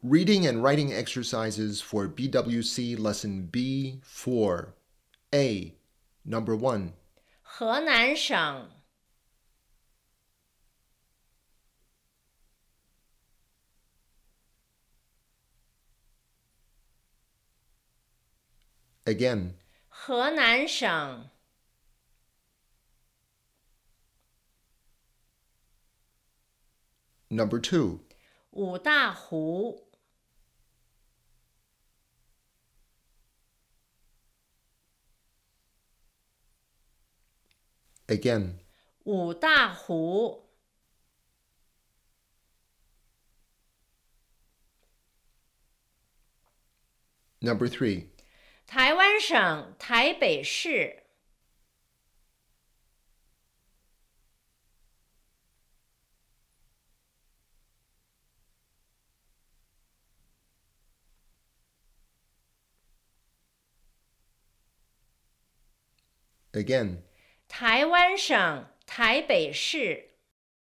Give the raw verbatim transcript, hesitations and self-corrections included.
Reading and writing exercises for B W C Lesson B four. A. Number one. 河南省 Again. 河南省 Number two. 五大湖 Again. 五大湖 Number three. 台湾省台北市 Again. 台湾省台北市